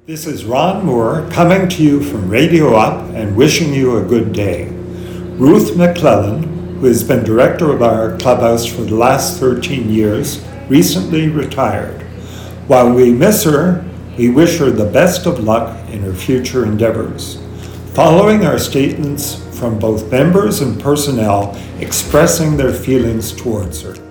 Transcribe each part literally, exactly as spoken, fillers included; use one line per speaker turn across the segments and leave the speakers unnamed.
This is Ron Moore coming to you from Radio Up and wishing you a good day. Ruth McClellan, who has been director of our clubhouse for the last thirteen years, recently retired. While we miss her, we wish her the best of luck in her future endeavors. Following are statements from both members and personnel expressing their feelings towards her.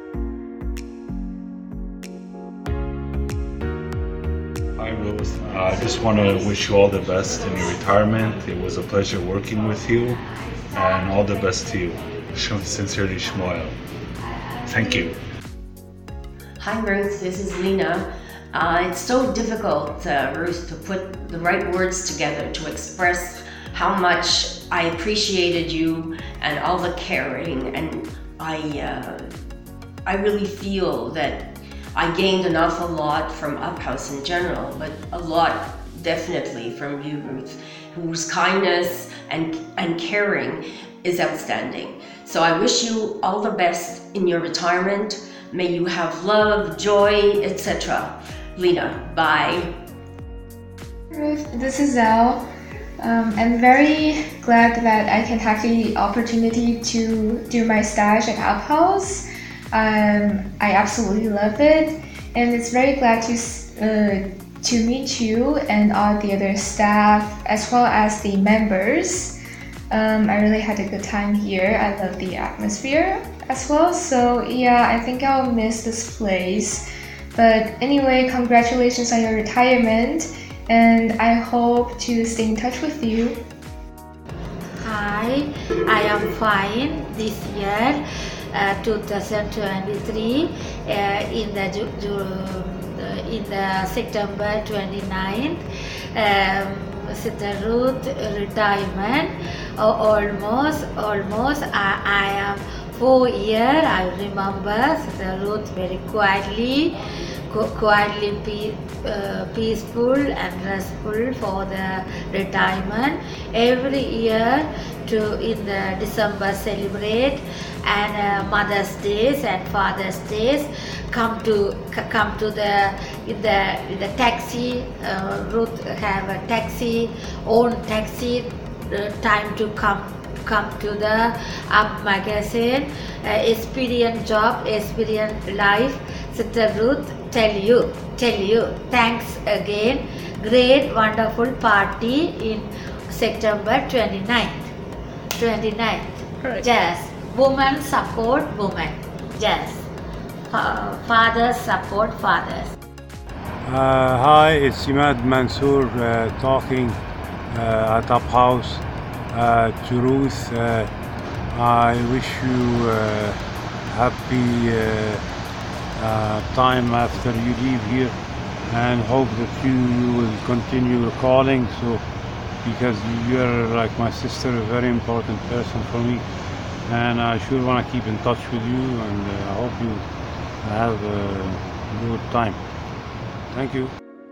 Hi Ruth, uh, I just want to wish you all the best in your retirement. It was a pleasure working with you, and all the best to you. Sincerely, Shmuel. Thank you.
Hi Ruth, this is Lena. Uh, it's so difficult, uh, Ruth, to put the right words together to express how much I appreciated you and all the caring, and I, uh, I really feel that I gained an awful lot from Up House in general, but a lot definitely from you, Ruth, whose kindness and, and caring is outstanding. So I wish you all the best in your retirement. May you have love, joy, et cetera. Lena, bye.
Ruth, this is Elle. Um, I'm very glad that I can have the opportunity to do my stage at Up House. Um, I absolutely love it, and it's very glad to uh, to meet you and all the other staff as well as the members. Um, I really had a good time here. I love the atmosphere as well. So yeah, I think I'll miss this place. But anyway, congratulations on your retirement, and I hope to stay in touch with you.
Hi, I am fine this year. Uh, twenty twenty-three uh, in the ju- ju- uh, in the September twenty-ninth, um, Sister Ruth retirement. Uh, almost, almost. I, I am four years. I remember Sister Ruth very quietly, qu- quietly pe- uh, peaceful and restful for the retirement. Every year to in the December celebrate, and uh, Mother's Days and Father's Days come to c- come to the in the in the taxi. Uh, Ruth have a taxi, own taxi. Uh, time to come come to the Up magazine. Uh, experience job, experience life. Sister Ruth tell you tell you thanks again. Great wonderful party in September twenty-ninth. twenty-ninth.
Right.
Yes. Women support women. Yes. Uh, fathers support fathers.
Uh, hi, it's Imad Mansour uh, talking uh, at Up House. Uh, to Ruth, uh, I wish you uh, happy uh, uh, time after you leave here, and hope that you, you will continue calling. So, because you're like my sister, a very important person for me, and I sure want to keep in touch with you, and uh, I hope you have a good time. Thank you.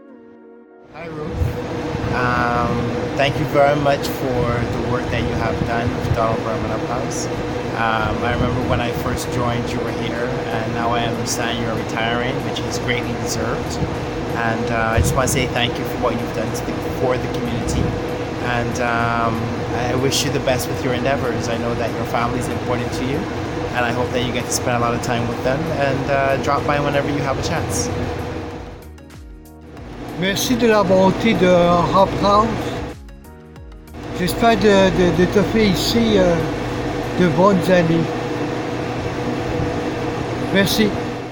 Hi Ruth. Um, thank you very much for the work that you have done with Donald Berman Up House. Um, I remember when I first joined, you were here, and now I understand you're retiring, which is greatly deserved. And uh, I just want to say thank you for what you've done to the, for the community. And um, I wish you the best with your endeavors. I know that your family is important to you, and I hope that you get to spend a lot of time with them, and uh, drop by whenever you have a chance.
Merci de la bonté de Up House. J'espère de, de, de te faire ici euh, de bonnes années. Merci.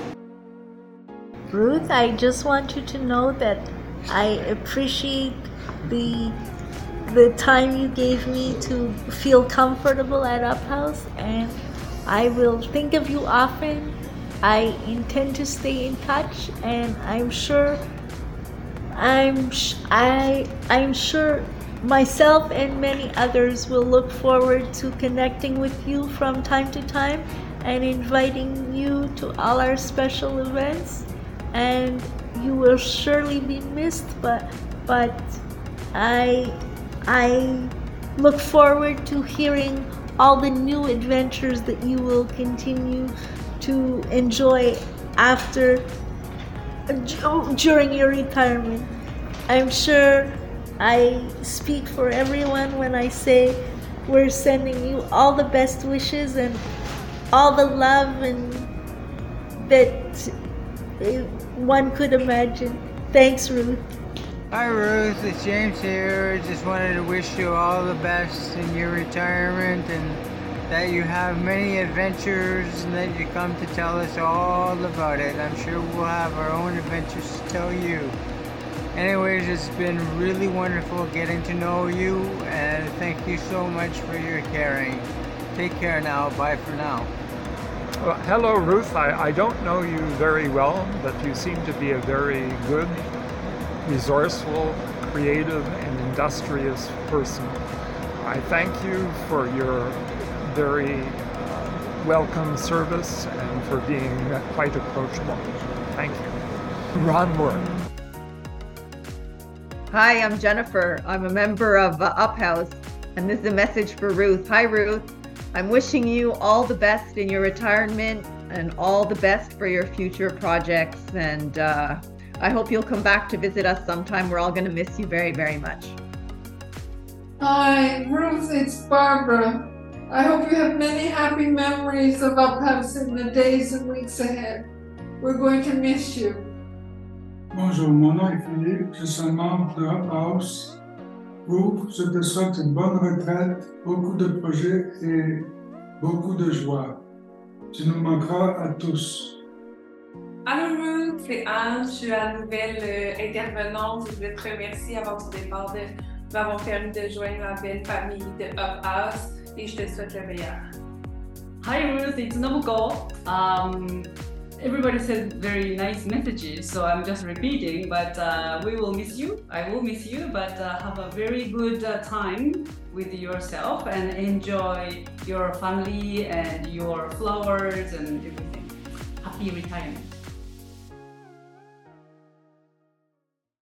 Ruth, I just want you to know that I appreciate the the time you gave me to feel comfortable at Up House, and I will think of you often. I intend to stay in touch, and I'm sure I'm sh- I I'm sure myself and many others will look forward to connecting with you from time to time and inviting you to all our special events. And you will surely be missed, but but I I look forward to hearing all the new adventures that you will continue to enjoy after during your retirement. I'm sure I speak for everyone when I say we're sending you all the best wishes and all the love and that one could imagine. Thanks, Ruth.
Hi Ruth, it's James here. Just wanted to wish you all the best in your retirement and that you have many adventures and that you come to tell us all about it. I'm sure we'll have our own adventures to tell you. Anyways, it's been really wonderful getting to know you and thank you so much for your caring. Take care now. Bye for now.
Well, hello Ruth. I, I don't know you very well, but you seem to be a very good, resourceful, creative, and industrious person. I thank you for your very uh, welcome service and for being quite approachable. Thank you. Ron Moore.
Hi, I'm Jennifer. I'm a member of uh, Up House, and this is a message for Ruth. Hi Ruth, I'm wishing you all the best in your retirement and all the best for your future projects, and uh, I hope you'll come back to visit us sometime. We're all going to miss you very, very much.
Hi, Ruth, it's Barbara. I hope you have many happy memories of Up House in the days and weeks ahead. We're going to miss you.
Bonjour, mon nom est Philippe, je suis un membre de Up House. Ruth, je te souhaite une bonne retraite, beaucoup de projets et beaucoup de joie. Tu nous manqueras à tous.
Allô Ruth, c'est Anne, je suis la nouvelle euh, intervenante. Je voulais te remercier avant ton départ de m'avoir permis de joindre la belle famille de Up House et je te souhaite le meilleur.
Hi Ruth, it's Nobuko. Um, everybody said very nice messages, so I'm just repeating, but uh, we will miss you. I will miss you, but uh, have a very good uh, time with yourself and enjoy your family and your flowers and everything. Happy retirement.